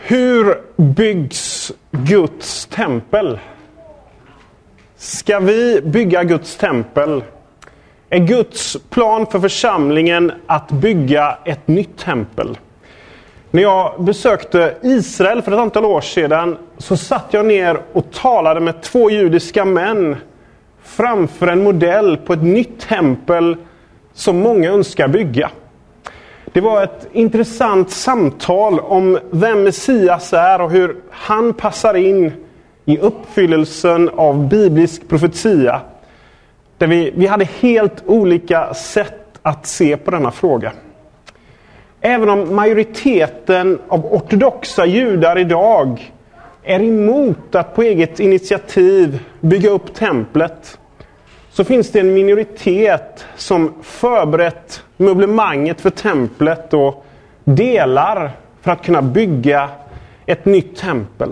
Hur byggs Guds tempel? Ska vi bygga Guds tempel? Är Guds plan för församlingen att bygga ett nytt tempel? När jag besökte Israel för ett antal år sedan så satt jag ner och talade med 2 judiska män framför en modell på ett nytt tempel som många önskar bygga. Det var ett intressant samtal om vem Messias är och hur han passar in i uppfyllelsen av biblisk profetia. Där vi hade helt olika sätt att se på denna fråga. Även om majoriteten av ortodoxa judar idag är emot att på eget initiativ bygga upp templet, så finns det en minoritet som förberett möblemanget för templet och delar för att kunna bygga ett nytt tempel.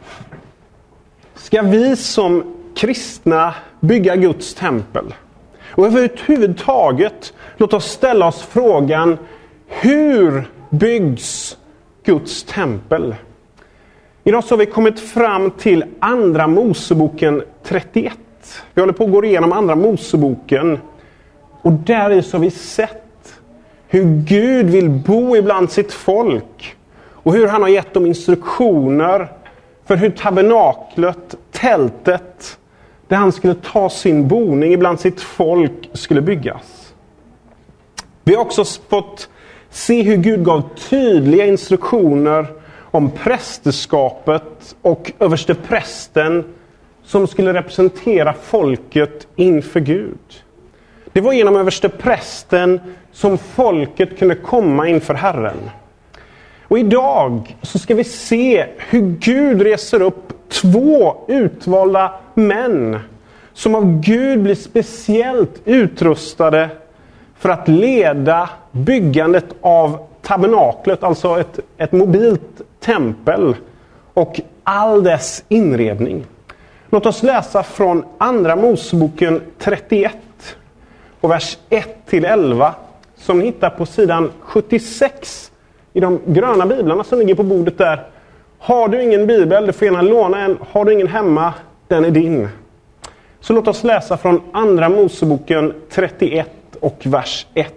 Ska vi som kristna bygga Guds tempel? Och överhuvudtaget, låt oss ställa oss frågan: hur byggs Guds tempel? Idag så har vi kommit fram till Andra Moseboken 31. Vi håller på att gå igenom Andra Moseboken. Och där så har vi sett hur Gud vill bo ibland sitt folk. Och hur han har gett dem instruktioner för hur tabernaklet, tältet, där han skulle ta sin boning ibland sitt folk, skulle byggas. Vi har också fått se hur Gud gav tydliga instruktioner om prästerskapet och översteprästen som skulle representera folket inför Gud. Det var genom översteprästen som folket kunde komma inför Herren. Och idag så ska vi se hur Gud reser upp 2 utvalda män som av Gud blir speciellt utrustade för att leda byggandet av tabernaklet, alltså ett mobilt tempel och all dess inredning. Låt oss läsa från Andra Moseboken 31 och vers 1-11 som ni hittar på sidan 76 i de gröna biblarna som ligger på bordet där. Har du ingen bibel, du får gärna låna en. Har du ingen hemma, den är din. Så låt oss läsa från Andra Moseboken 31 och vers 1.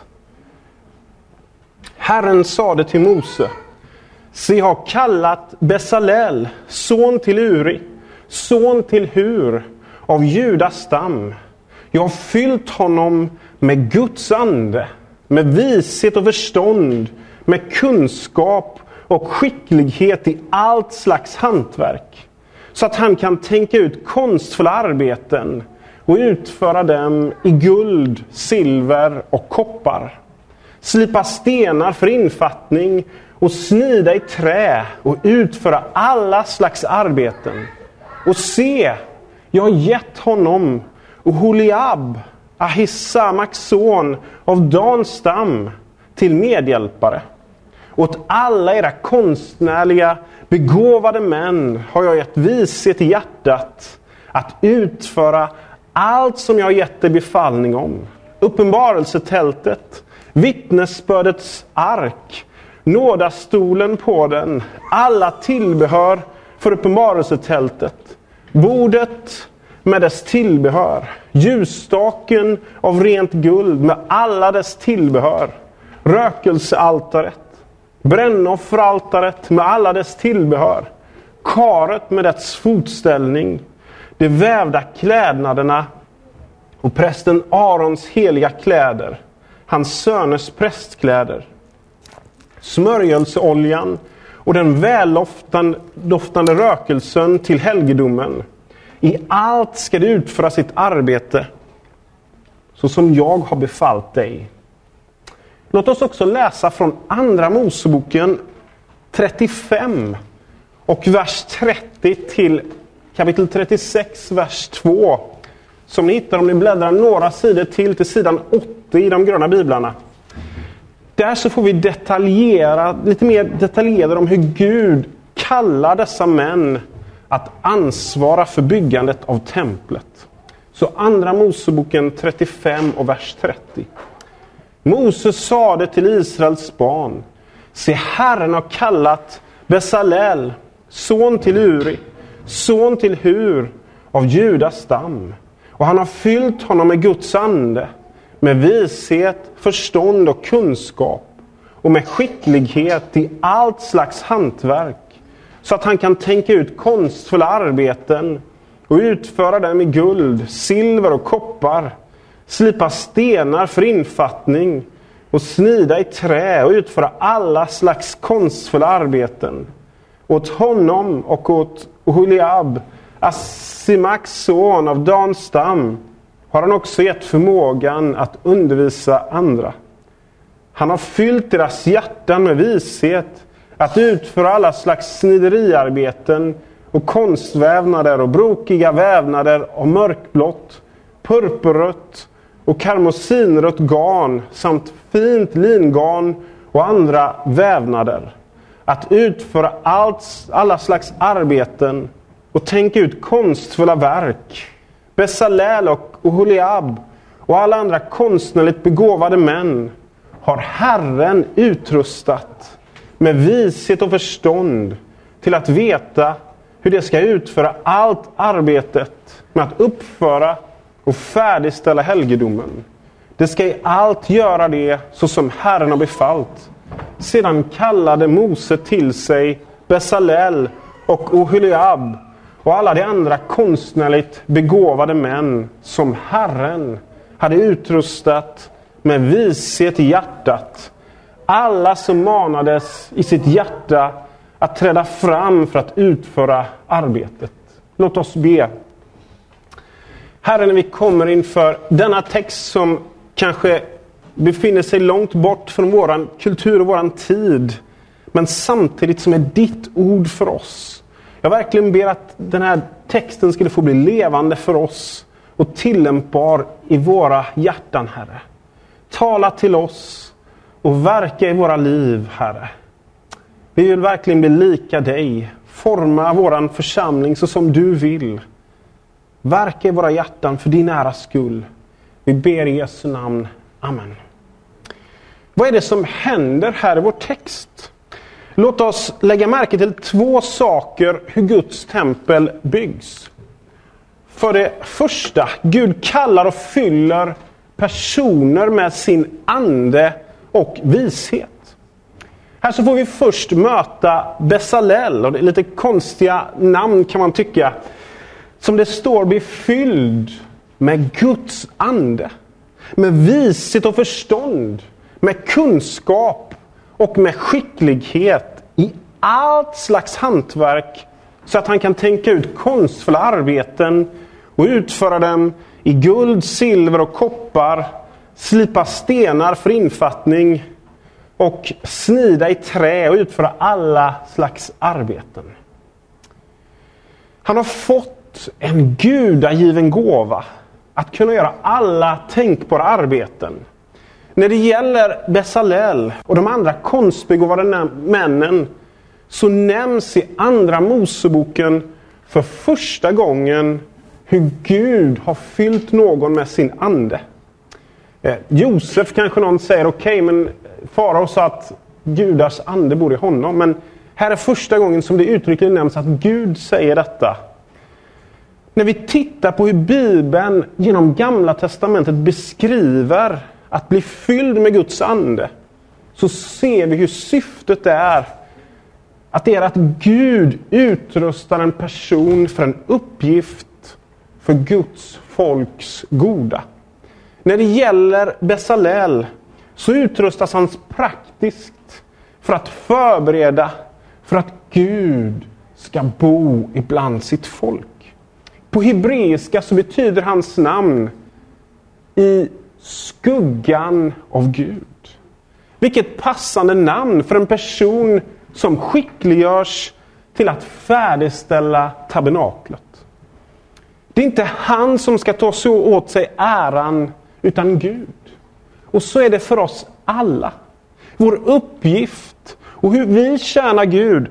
Herren sade till Mose: se, jag har kallat Besalel, son till Uri, son till Hur, av Judas stam. Jag har fyllt honom med Guds ande, med vishet och förstånd, med kunskap och skicklighet i allt slags hantverk, så att han kan tänka ut konstfulla arbeten och utföra dem i guld, silver och koppar. Slipa stenar för infattning och snida i trä och utföra alla slags arbeten. Och se, jag har gett honom och Holiab, Ahisamaks son av Dans stam, till medhjälpare. Åt alla era konstnärliga, begåvade män har jag gett vishet i hjärtat att utföra allt som jag har gett dig befallning om. Uppenbarelsetältet, vittnesbördets ark, nådastolen på den, alla tillbehör för uppenbarelsetältet, bordet med dess tillbehör, ljusstaken av rent guld med alla dess tillbehör, rökelsealtaret, brännofferaltaret med alla dess tillbehör, karet med dess fotställning, de vävda klädnaderna och prästen Arons heliga kläder, hans söners prästkläder, smörjelseoljan och den väldoftande rökelsen till helgedomen. I allt ska du utföra sitt arbete så som jag har befallt dig. Låt oss också läsa från Andra Moseboken 35 och vers 30 till kapitel 36, vers 2. Som ni hittar om ni bläddrar några sidor till sidan 80 i de gröna biblarna. Där så får vi lite mer detaljerade om hur Gud kallar dessa män att ansvara för byggandet av templet. Så Andra Moseboken 35 och vers 30. Moses sade till Israels barn: se, Herren har kallat Besalel, son till Uri, son till Hur av Judas stam. Och han har fyllt honom med Guds ande, med vishet, förstånd och kunskap och med skicklighet i allt slags hantverk, så att han kan tänka ut konstfulla arbeten och utföra dem i guld, silver och koppar, slipa stenar för infattning och snida i trä och utföra alla slags konstfulla arbeten. Åt honom och åt Oholiab, Asimaks son av Dans stam, har han också gett förmågan att undervisa andra. Han har fyllt deras hjärtan med vishet att utföra alla slags snideriarbeten och konstvävnader och brokiga vävnader av mörkblått, purpurrött och karmosinrött garn samt fint lingarn och andra vävnader. Att utföra alla slags arbeten och tänka ut konstfulla verk. Besalel och Oholiab och alla andra konstnärligt begåvade män har Herren utrustat med vishet och förstånd till att veta hur de ska utföra allt arbetet med att uppföra och färdigställa helgedomen. Det ska i allt göra det så som Herren har befallt. Sedan kallade Mose till sig Besalel och Oholiab och alla de andra konstnärligt begåvade män som Herren hade utrustat med vishet i hjärtat. Alla som manades i sitt hjärta att träda fram för att utföra arbetet. Låt oss be. Herre, när vi kommer inför denna text som kanske befinner sig långt bort från våran kultur och våran tid, men samtidigt som är ditt ord för oss. Jag verkligen ber att den här texten skulle få bli levande för oss och tillämpbar i våra hjärtan, Herre. Tala till oss och verka i våra liv, Herre. Vi vill verkligen bli lika dig. Forma våran församling så som du vill. Verka i våra hjärtan för din ära skull. Vi ber i Jesu namn. Amen. Vad är det som händer här i vår text? Låt oss lägga märke till 2 saker hur Guds tempel byggs. För det första, Gud kallar och fyller personer med sin ande och vishet. Här så får vi först möta Besalel, och det är lite konstiga namn kan man tycka. Som det står, blir fylld med Guds ande. Med vishet och förstånd. Med kunskap och med skicklighet i allt slags hantverk. Så att han kan tänka ut konstfulla arbeten och utföra dem i guld, silver och koppar. Slipa stenar för infattning och snida i trä och utföra alla slags arbeten. Han har fått en gudagiven gåva att kunna göra alla tänkbara arbeten. När det gäller Besalel och de andra konstbegåvade männen så nämns i andra Moseboken för första gången hur Gud har fyllt någon med sin ande. Josef kanske någon säger, okej, men Farao sa att Gudars ande bor i honom. Men här är första gången som det uttryckligen nämns att Gud säger detta. När vi tittar på hur Bibeln genom Gamla testamentet beskriver att bli fylld med Guds ande, så ser vi hur syftet är att det är att Gud utrustar en person för en uppgift för Guds folks goda. När det gäller Besalel så utrustas han praktiskt för att förbereda för att Gud ska bo ibland sitt folk. På hebreiska så betyder hans namn i skuggan av Gud. Vilket passande namn för en person som skickliggörs till att färdigställa tabernaklet. Det är inte han som ska ta så åt sig äran, utan Gud. Och så är det för oss alla. Vår uppgift och hur vi tjänar Gud,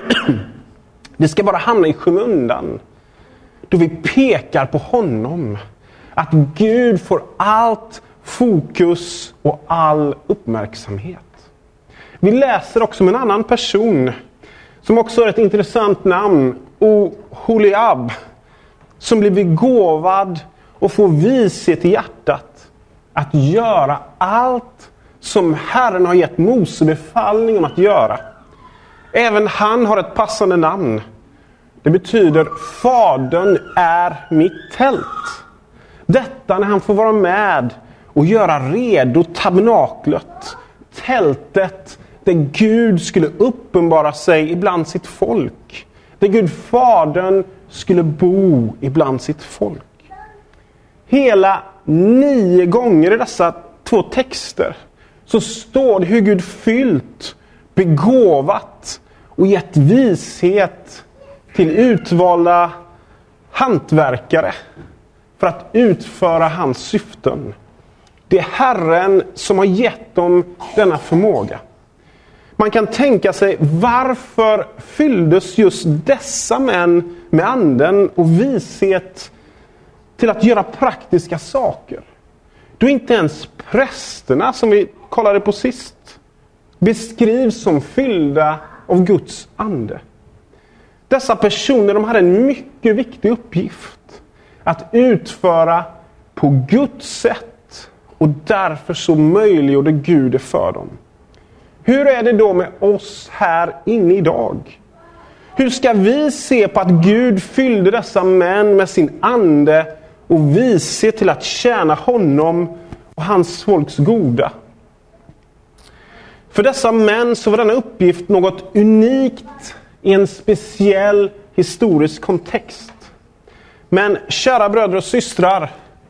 det ska bara hamna i skymundan. Då vi pekar på honom. Att Gud får allt fokus och all uppmärksamhet. Vi läser också om en annan person som också är ett intressant namn, Oholiab, som blir begåvad och får vishet i hjärtat att göra allt som Herren har gett Mose befallning om att göra. Även han har ett passande namn. Det betyder Fadern är mitt tält. Detta när han får vara med och göra redo tabernaklet, tältet där Gud skulle uppenbara sig ibland sitt folk. Där Gud Fadern skulle bo ibland sitt folk. Hela 9 gånger i dessa 2 texter så står det hur Gud fyllt, begåvat och gett vishet till utvalda hantverkare för att utföra hans syften. Det är Herren som har gett dem denna förmåga. Man kan tänka sig, varför fylldes just dessa män med anden och vishet till att göra praktiska saker? Då inte ens prästerna, som vi kollade på sist, beskrivs som fyllda av Guds ande. Dessa personer, de hade en mycket viktig uppgift att utföra på Guds sätt, och därför så möjliggjorde Gud det för dem. Hur är det då med oss här inne idag? Hur ska vi se på att Gud fyllde dessa män med sin ande och vishet till att tjäna honom och hans folks goda? För dessa män så var denna uppgift något unikt i en speciell historisk kontext. Men kära bröder och systrar,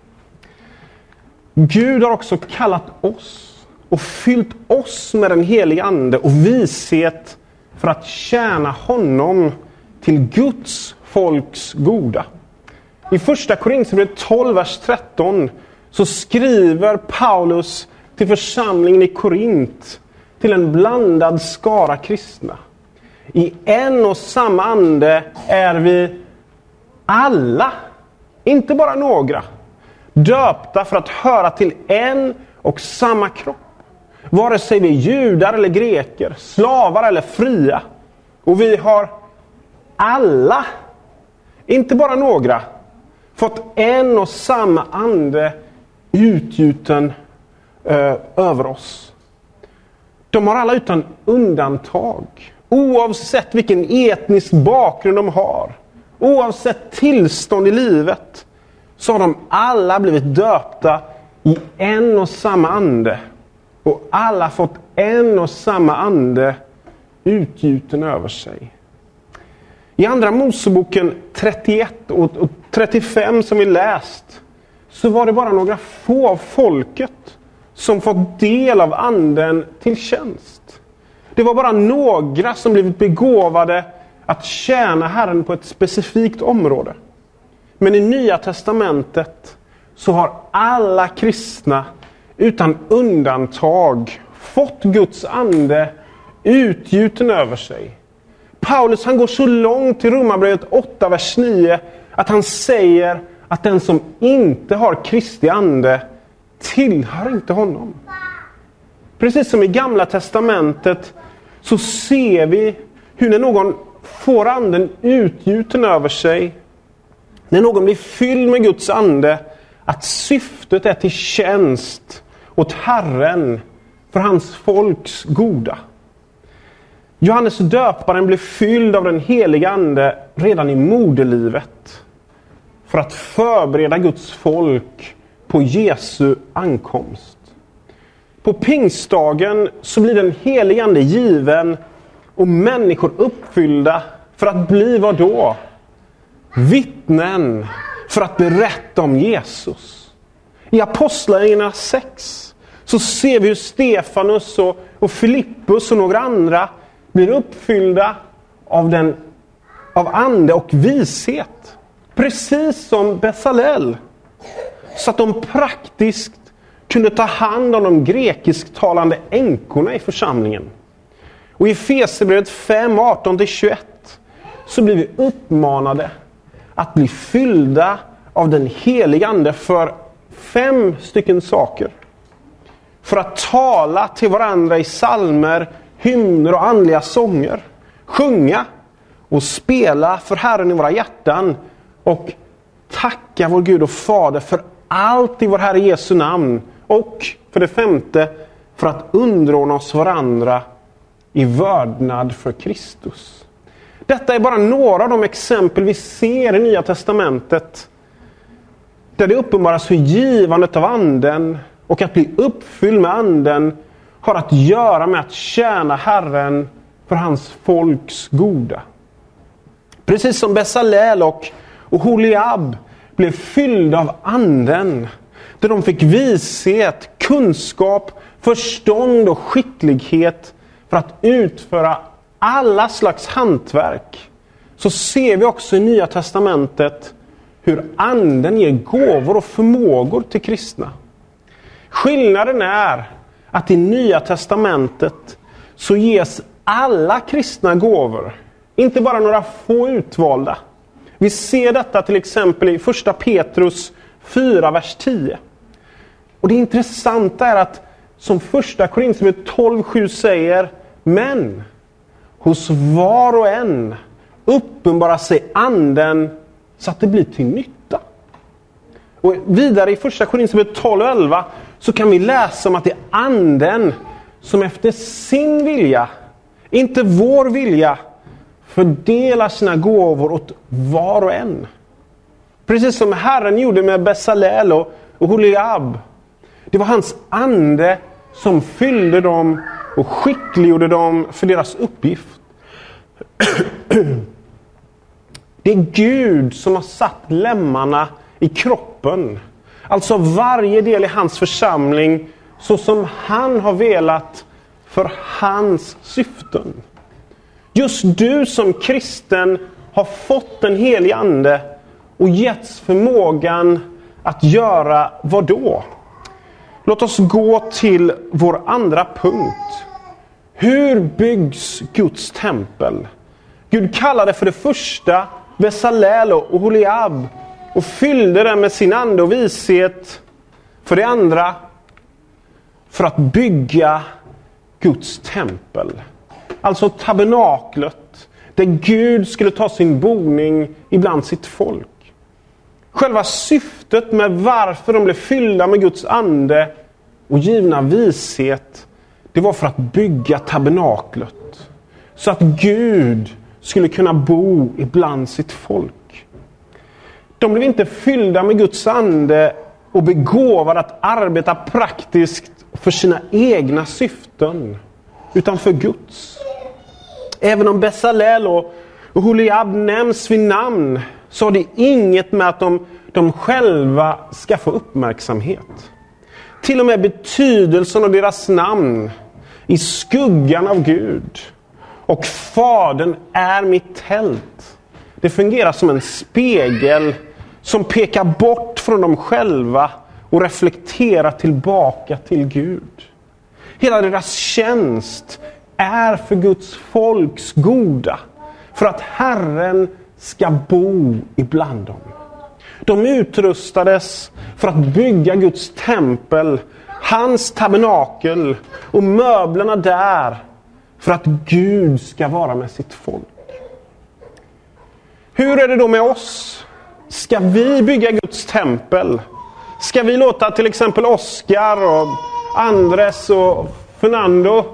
Gud har också kallat oss och fyllt oss med den heliga ande och vishet för att tjäna honom till Guds folks goda. I första Korinthierbrevet 12, vers 13 så skriver Paulus till församlingen i Korint, till en blandad skara kristna. I en och samma ande är vi alla, inte bara några, döpta för att höra till en och samma kropp. Vare sig vi är judar eller greker, slavar eller fria. Och vi har alla, inte bara några, fått en och samma ande utgjuten över oss. De har alla utan undantag, oavsett vilken etnisk bakgrund de har, oavsett tillstånd i livet, så har de alla blivit döpta i en och samma ande. Och alla fått en och samma ande utgjuten över sig. I andra Moseboken 31 och 35 som vi läst, så var det bara några få av folket som fått del av anden till tjänst. Det var bara några som blivit begåvade att tjäna Herren på ett specifikt område. Men i Nya testamentet så har alla kristna utan undantag fått Guds ande utgjuten över sig. Paulus, han går så långt i Romarbrevet 8, vers 9 att han säger att den som inte har Kristi ande tillhör inte honom. Precis som i Gamla testamentet så ser vi hur när någon får anden utgjuten över sig, när någon blir fylld med Guds ande, att syftet är till tjänst åt Herren för hans folks goda. Johannes döparen blev fylld av den heliga ande redan i moderlivet för att förbereda Guds folk på Jesu ankomst. På pingstdagen så blir den heliga ande given och människor uppfyllda för att bli vad då? Vittnen, för att berätta om Jesus. I Apostlagärningarna 6 så ser vi hur Stefanus och Filippus och några andra blir uppfyllda av ande och vishet. Precis som Besalel. Så att de praktiskt kunde ta hand om de grekisktalande änkorna i församlingen. Och i Efesierbrevet 5, 18-21 så blir vi uppmanade att bli fyllda av den heliga ande för 5 stycken saker. För att tala till varandra i psalmer, hymner och andliga sånger. sjunga och spela för Herren i våra hjärtan och tacka vår Gud och Fader för allt i vår Herre Jesu namn. Och för det femte, för att underordna oss varandra i vördnad för Kristus. Detta är bara några av de exempel vi ser i Nya Testamentet där det uppenbaras hur givandet av anden och att bli uppfylld med anden har att göra med att tjäna Herren för hans folks goda. Precis som Besalel och Holiab blev fyllda av anden, där de fick vishet, kunskap, förstånd och skicklighet för att utföra alla slags hantverk, så ser vi också i Nya Testamentet hur anden ger gåvor och förmågor till kristna. Skillnaden är att i Nya Testamentet så ges alla kristna gåvor, inte bara några få utvalda. Vi ser detta till exempel i första Petrus 4, vers 10. Och det intressanta är att som första Korinthierbrevet 12:7 säger, men hos var och en uppenbarar sig anden så att det blir till nytta. Och vidare i första Korinthierbrevet 12:11 så kan vi läsa om att det är anden som efter sin vilja, inte vår vilja, fördelar sina gåvor åt var och en. Precis som Herren gjorde med Besalel och Holiab. Det var hans ande som fyllde dem och skickliggjorde dem för deras uppgift. Det är Gud som har satt lemmarna i kroppen. Alltså varje del i hans församling så som han har velat för hans syften. Just du som kristen har fått den helige ande och getts förmågan att göra vad då? Låt oss gå till vår andra punkt. Hur byggs Guds tempel? Gud kallade för det första Besalel och Holiab och fyllde den med sin ande och vishet. För det andra, för att bygga Guds tempel. Alltså tabernaklet, där Gud skulle ta sin boning ibland sitt folk. Själva syftet med varför de blev fyllda med Guds ande och givna vishet, det var för att bygga tabernaklet. Så att Gud skulle kunna bo ibland sitt folk. De blev inte fyllda med Guds ande och begåvade att arbeta praktiskt för sina egna syften, utan för Guds. Även om Besalel och Holiab nämns vid namn, så har det inget med att de själva ska få uppmärksamhet. Till och med betydelsen av deras namn, i skuggan av Gud och Fadern är mitt tält. Det fungerar som en spegel som pekar bort från dem själva och reflekterar tillbaka till Gud. Hela deras tjänst är för Guds folks goda, för att Herren ska bo ibland dem. De utrustades för att bygga Guds tempel, hans tabernakel och möblerna där, för att Gud ska vara med sitt folk. Hur är det då med oss? Ska vi bygga Guds tempel? Ska vi låta till exempel Oskar och Andres och Fernando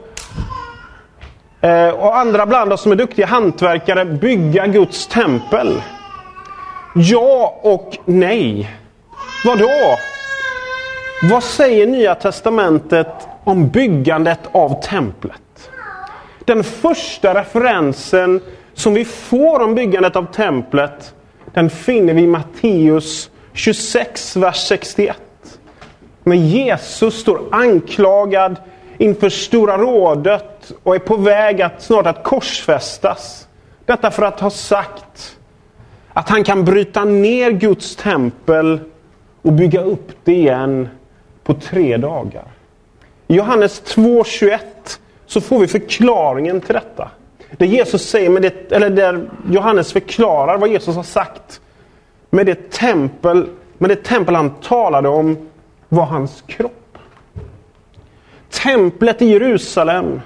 och andra bland oss som är duktiga hantverkare bygga Guds tempel? Ja och nej. Vadå? Vad säger Nya Testamentet om byggandet av templet? Den första referensen som vi får om byggandet av templet, den finner vi i Matteus 26, vers 61. När Jesus står anklagad inför Stora rådet och är på väg att snart att korsfästas. Detta för att ha sagt att han kan bryta ner Guds tempel och bygga upp det igen på 3 dagar. I Johannes 2:21 så får vi förklaringen till detta. Det Jesus säger med det, eller där Johannes förklarar vad Jesus har sagt med det tempel han talade om var hans kropp. Templet i Jerusalem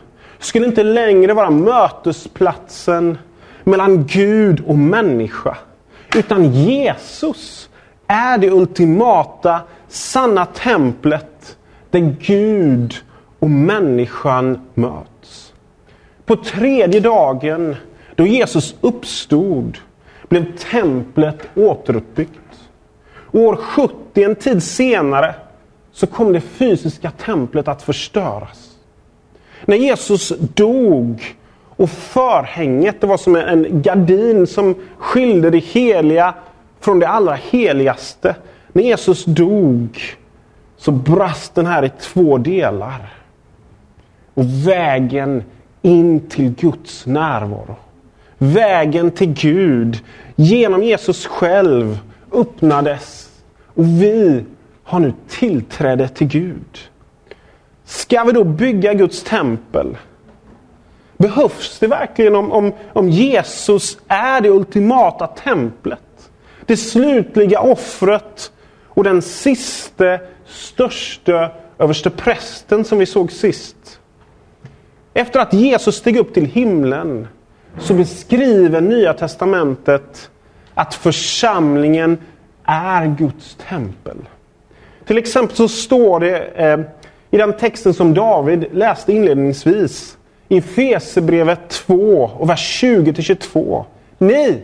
skulle inte längre vara mötesplatsen mellan Gud och människa. Utan Jesus är det ultimata, sanna templet där Gud och människan möts. På tredje dagen, då Jesus uppstod, blev templet återuppbyggt. År 70, en tid senare, så kom det fysiska templet att förstöras. När Jesus dog och förhänget, det var som en gardin som skilde det heliga från det allra heligaste. När Jesus dog så brast den här i 2 delar. Och vägen in till Guds närvaro, vägen till Gud genom Jesus själv öppnades. Och vi har nu tillträde till Gud. Ska vi då bygga Guds tempel? Behövs det verkligen om Jesus är det ultimata templet? Det slutliga offret och den sista, största överste prästen som vi såg sist. Efter att Jesus steg upp till himlen så beskriver Nya testamentet att församlingen är Guds tempel. Till exempel så står det i den texten som David läste inledningsvis i Efesierbrevet 2 och vers 20-22. Ni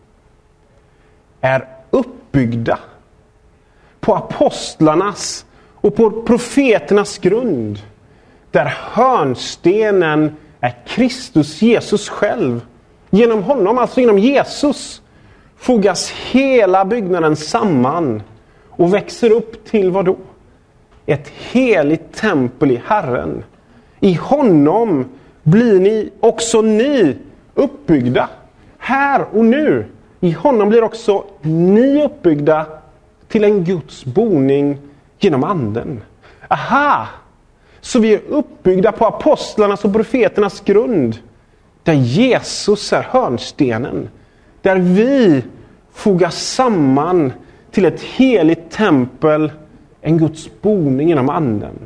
är uppbyggda på apostlarnas och på profeternas grund, där hörnstenen är Kristus Jesus själv. Genom honom, alltså genom Jesus, fogas hela byggnaden samman och växer upp till vad då? Ett heligt tempel i Herren. I honom blir ni också ni uppbyggda. Här och nu. I honom blir också ni uppbyggda till en Guds boning genom anden. Aha! Så vi är uppbyggda på apostlarnas och profeternas grund. Där Jesus är hörnstenen. Där vi fogas samman till ett heligt tempel. En Guds boning genom anden.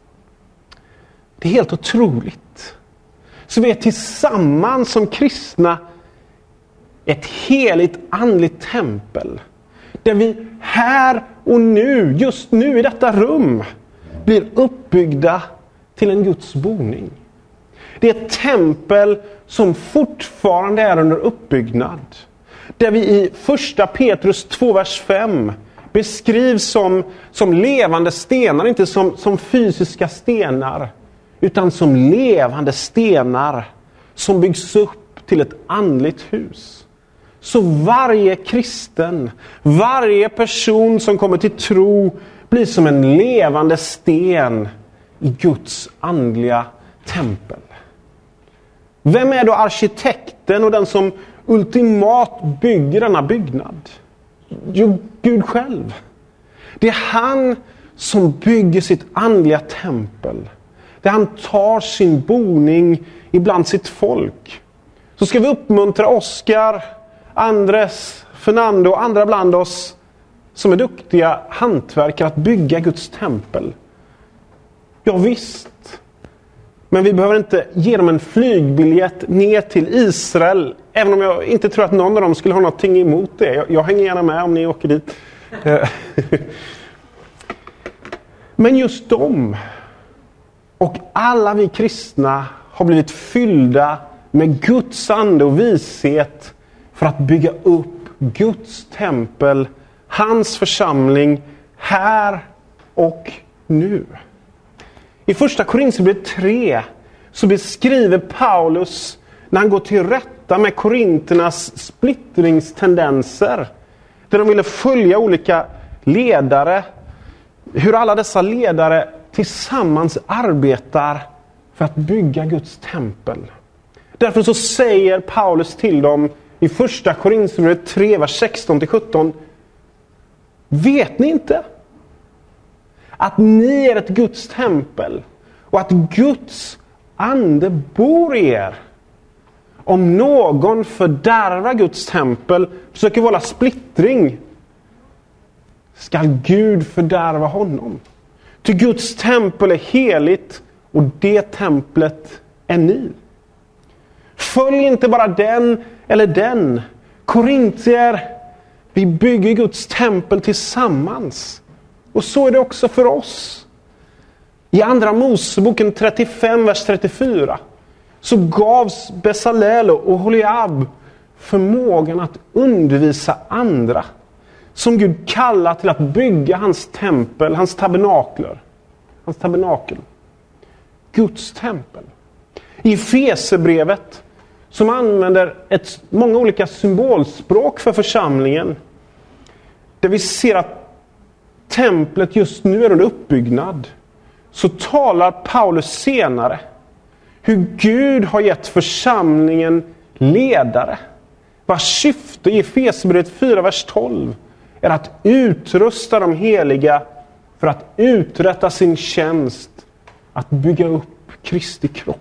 Det är helt otroligt. Så vi är tillsammans som kristna ett heligt andligt tempel. Där vi här och nu, just nu i detta rum, blir uppbyggda till en Guds boning. Det är ett tempel som fortfarande är under uppbyggnad. Där vi i 1 Petrus 2, vers 5 beskrivs som levande stenar, inte som fysiska stenar, utan som levande stenar som byggs upp till ett andligt hus. Så varje kristen, varje person som kommer till tro blir som en levande sten i Guds andliga tempel. Vem är då arkitekten och den som ultimat bygger denna byggnad? Jo, Gud själv. Det är han som bygger sitt andliga tempel. Där han tar sin boning ibland sitt folk. Så ska vi uppmuntra Oskar, Andres, Fernando och andra bland oss som är duktiga hantverkare att bygga Guds tempel. Ja visst. Men vi behöver inte ge dem en flygbiljett ner till Israel. Även om jag inte tror att någon av dem skulle ha någonting emot det. Jag hänger gärna med om ni åker dit. Men just de och alla vi kristna har blivit fyllda med Guds ande och vishet för att bygga upp Guds tempel, hans församling, här och nu. I första Korinthierbrevet 3 så beskriver Paulus när han går till rätta med korinternas splittringstendenser. Där de ville följa olika ledare. Hur alla dessa ledare tillsammans arbetar för att bygga Guds tempel. Därför så säger Paulus till dem i första Korinthierbrevet 3, vers 16-17. Vet ni inte att ni är ett Guds tempel och att Guds ande bor i er? Om någon fördärvar Guds tempel, försöker vålla splittring, ska Gud fördärva honom. Ty Guds tempel är heligt och det templet än ni. Följ inte bara den eller den. Korintier, vi bygger Guds tempel tillsammans. Och så är det också för oss. I andra Moseboken 35, vers 34 så gavs Besalel och Oholiab förmågan att undervisa andra som Gud kallar till att bygga hans tempel, hans tabernakel. Guds tempel. I Efesierbrevet, som använder många olika symbolspråk för församlingen, där vi ser att templet just nu är under uppbyggnad, så talar Paulus senare hur Gud har gett församlingen ledare, vars syfte i Efesierbrevet 4, vers 12 är att utrusta de heliga för att uträtta sin tjänst, att bygga upp Kristi kropp.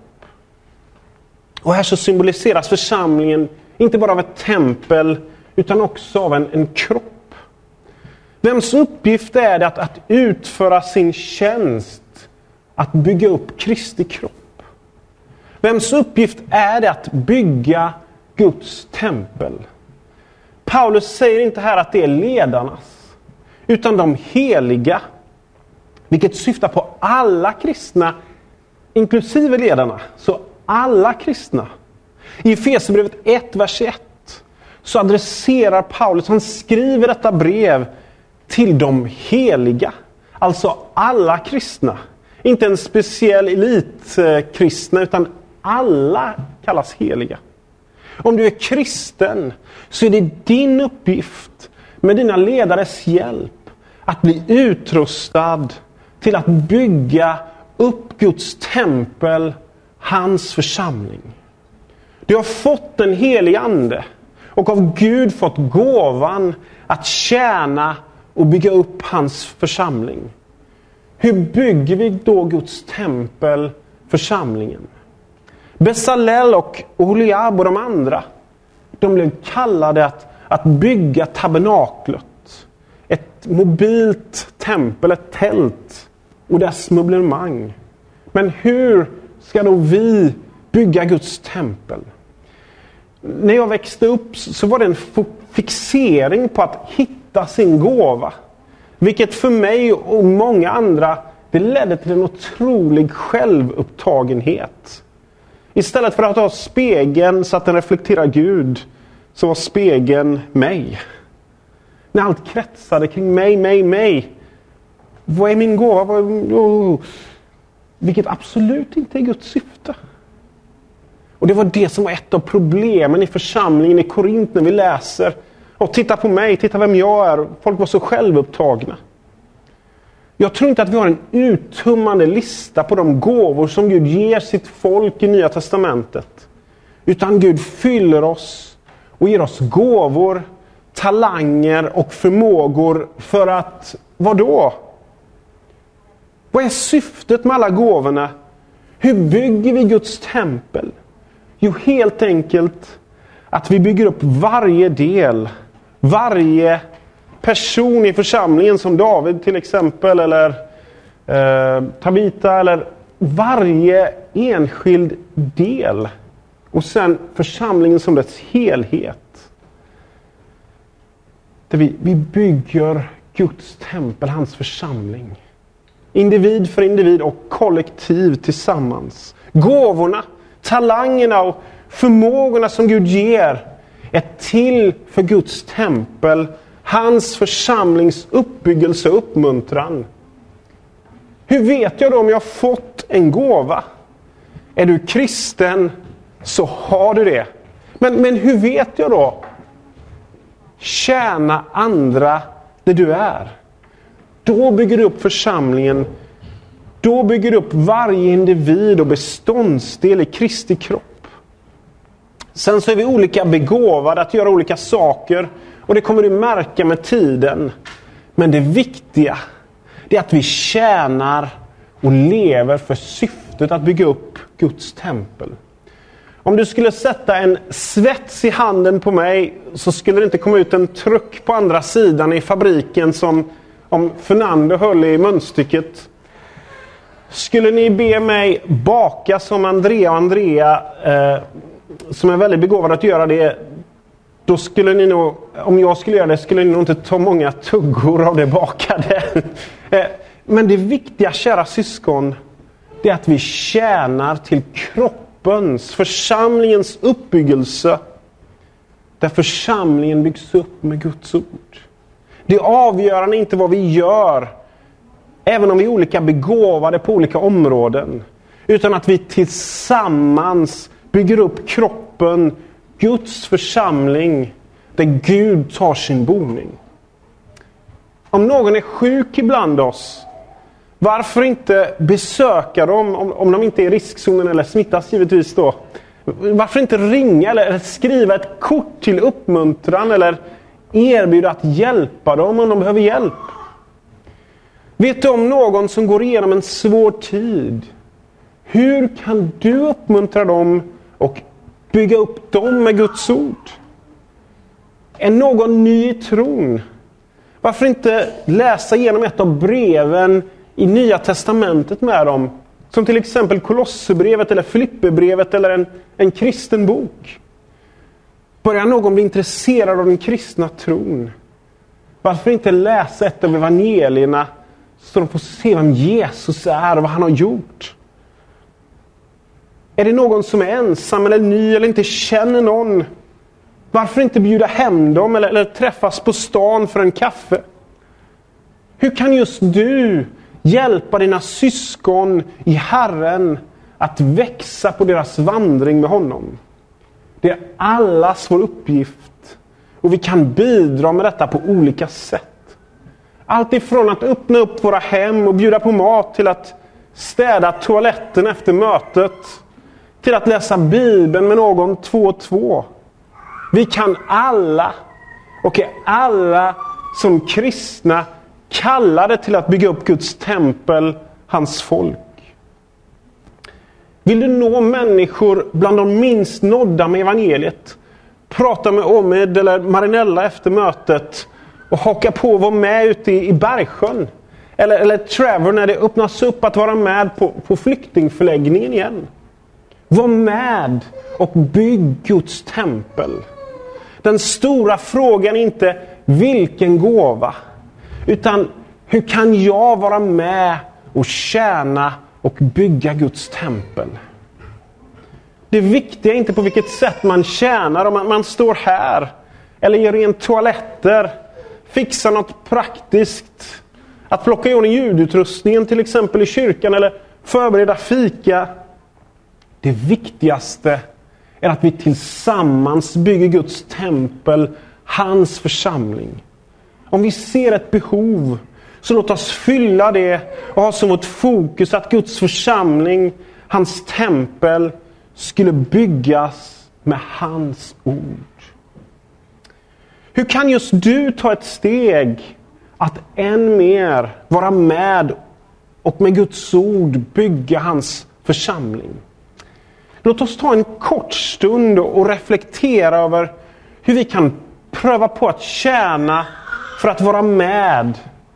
Och här så symboliseras församlingen inte bara av ett tempel utan också av en kropp. Vems uppgift är det att utföra sin tjänst, att bygga upp Kristi kropp? Vems uppgift är det att bygga Guds tempel? Paulus säger inte här att det är ledarnas, utan de heliga, vilket syftar på alla kristna, inklusive ledarna. Så alla kristna. I Efesierbrevet 1, vers 1 så adresserar Paulus, han skriver detta brev till de heliga. Alltså alla kristna. Inte en speciell elitkristna, utan alla kallas heliga. Om du är kristen så är det din uppgift med dina ledares hjälp att bli utrustad till att bygga upp Guds tempel, hans församling. Du har fått en helig ande och av Gud fått gåvan att tjäna och bygga upp hans församling. Hur bygger vi då Guds tempel, församlingen? Besalel och Oholiab och de andra, de blev kallade att bygga tabernaklet. Ett mobilt tempel, ett tält och dess möblemang. Men hur ska då vi bygga Guds tempel? När jag växte upp så var det en fixering på att hitta sin gåva. Vilket för mig och många andra, det ledde till en otrolig självupptagenhet. Istället för att ha spegeln så att den reflekterar Gud, så var spegeln mig. När allt kretsade kring mig. Vad är min gåva? Vilket absolut inte är Guds syfte. Och det var det som var ett av problemen i församlingen i Korint när vi läser. Och titta på mig, titta vem jag är. Folk var så självupptagna. Jag tror inte att vi har en uttömmande lista på de gåvor som Gud ger sitt folk i Nya Testamentet. Utan Gud fyller oss och ger oss gåvor, talanger och förmågor för att, vadå? Vad är syftet med alla gåvorna? Hur bygger vi Guds tempel? Jo, helt enkelt att vi bygger upp varje del, varje person i församlingen, som David till exempel, eller Tabita, eller varje enskild del. Och sen församlingen som dess helhet. Där vi bygger Guds tempel, hans församling. Individ för individ och kollektiv tillsammans. Gåvorna, talangerna och förmågorna som Gud ger är till för Guds tempel, hans församlings uppbyggelse och uppmuntran. Hur vet jag då om jag har fått en gåva? Är du kristen så har du det. Men hur vet jag då? Tjäna andra där du är. Då bygger du upp församlingen. Då bygger du upp varje individ och beståndsdel i Kristi kropp. Sen så är vi olika begåvade att göra olika saker. Och det kommer du märka med tiden. Men det viktiga, det är att vi tjänar och lever för syftet att bygga upp Guds tempel. Om du skulle sätta en svets i handen på mig, så skulle det inte komma ut en truck på andra sidan i fabriken som om Fernando höll i munstycket. Skulle ni be mig baka som Andrea och Andrea, som är väldigt begåvade att göra det, då skulle ni nog, om jag skulle göra det, skulle ni nog inte ta många tuggor av det bakade. Men det viktiga, kära syskon, det är att vi tjänar till kroppens, församlingens uppbyggelse. Där församlingen byggs upp med Guds ord. Det avgörande är inte vad vi gör, även om vi är olika begåvade på olika områden. Utan att vi tillsammans bygger upp kroppen, Guds församling, där Gud tar sin boning. Om någon är sjuk ibland oss, varför inte besöka dem om de inte är i riskzonen eller smittas givetvis då. Varför inte ringa eller skriva ett kort till uppmuntran eller erbjuda att hjälpa dem om de behöver hjälp. Vet du om någon som går igenom en svår tid? Hur kan du uppmuntra dem och bygga upp dem med Guds ord? Är någon ny i tron? Varför inte läsa igenom ett av breven i Nya testamentet med dem? Som till exempel Kolosserbrevet eller Filipperbrevet eller en kristen bok. Börjar någon bli intresserad av den kristna tron? Varför inte läsa ett av evangelierna så de får se vem Jesus är och vad han har gjort? Är det någon som är ensam eller ny eller inte känner någon? Varför inte bjuda hem dem eller träffas på stan för en kaffe? Hur kan just du hjälpa dina syskon i Herren att växa på deras vandring med honom? Det är allas vår uppgift. Och vi kan bidra med detta på olika sätt. Allt ifrån att öppna upp våra hem och bjuda på mat till att städa toaletten efter mötet. Till att läsa Bibeln med någon 2 och 2. Vi kan alla och är alla som kristna kallade till att bygga upp Guds tempel, hans folk. Vill du nå människor bland de minst nådda med evangeliet? Prata med Omid eller Marinella efter mötet och haka på och vara med ute i Bergsjön. Eller Trevor när det öppnas upp att vara med på flyktingförläggningen igen. Var med och bygg Guds tempel. Den stora frågan är inte vilken gåva, utan hur kan jag vara med och tjäna och bygga Guds tempel? Det viktiga är inte på vilket sätt man tjänar, om man står här eller gör rent toaletter, fixar något praktiskt, att plocka i ordning ljudutrustningen till exempel i kyrkan eller förbereda fika. Det viktigaste är att vi tillsammans bygger Guds tempel, hans församling. Om vi ser ett behov, så låt oss fylla det och ha som vårt fokus att Guds församling, hans tempel, skulle byggas med hans ord. Hur kan just du ta ett steg att än mer vara med och med Guds ord bygga hans församling? Låt oss ta en kort stund och reflektera över hur vi kan pröva på att tjäna för att vara med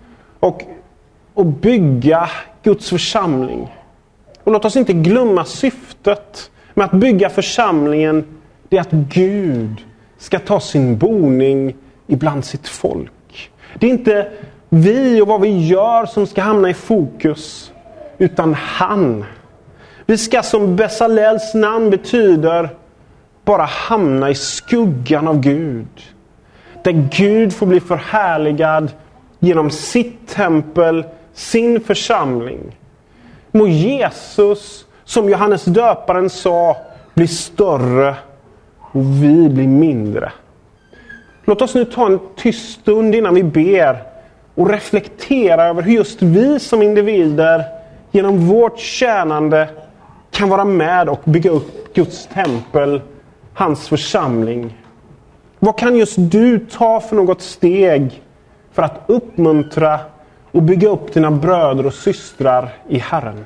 och bygga Guds församling. Och låt oss inte glömma syftet med att bygga församlingen. Det är att Gud ska ta sin boning ibland sitt folk. Det är inte vi och vad vi gör som ska hamna i fokus, utan han. Vi ska, som Besalels namn betyder, bara hamna i skuggan av Gud. Där Gud får bli förhärligad genom sitt tempel, sin församling. Må Jesus, som Johannes döparen sa, bli större och vi blir mindre. Låt oss nu ta en tyst stund innan vi ber och reflektera över hur just vi som individer genom vårt tjänande kan vara med och bygga upp Guds tempel, hans församling. Vad kan just du ta för något steg för att uppmuntra och bygga upp dina bröder och systrar i Herren?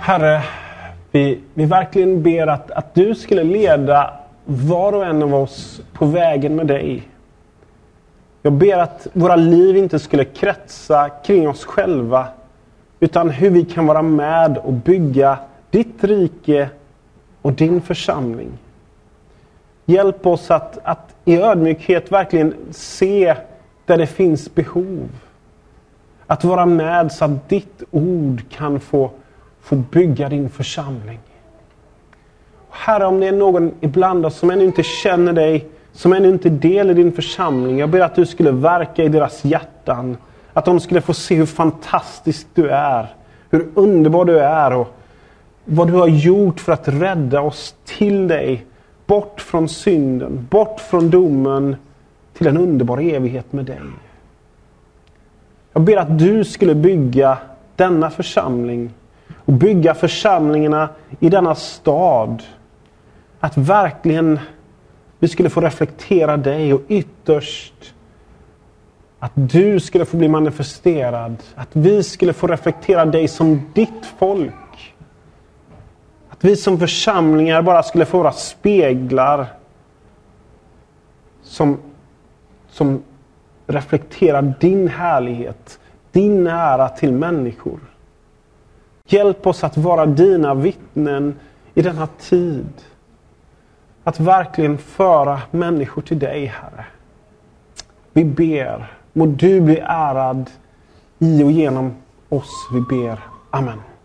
Herre, vi verkligen ber att du skulle leda var och en av oss på vägen med dig. Jag ber att våra liv inte skulle kretsa kring oss själva, utan hur vi kan vara med och bygga ditt rike och din församling. Hjälp oss att i ödmjukhet verkligen se där det finns behov. Att vara med så att ditt ord kan få bygga din församling. Herre, om det är någon ibland oss som ännu inte känner dig, som ännu inte delar din församling, jag ber att du skulle verka i deras hjärtan. Att de skulle få se hur fantastisk du är, hur underbar du är och vad du har gjort för att rädda oss till dig. Bort från synden, bort från domen till en underbar evighet med dig. Jag ber att du skulle bygga denna församling och bygga församlingarna i denna stad. Att verkligen vi skulle få reflektera dig och ytterst att du skulle få bli manifesterad. Att vi skulle få reflektera dig som ditt folk. Att vi som församlingar bara skulle få vara speglar som reflekterar din härlighet, din ära till människor. Hjälp oss att vara dina vittnen i denna tid. Att verkligen föra människor till dig, Herre. Vi ber, må du bli ärad i och genom oss, vi ber. Amen.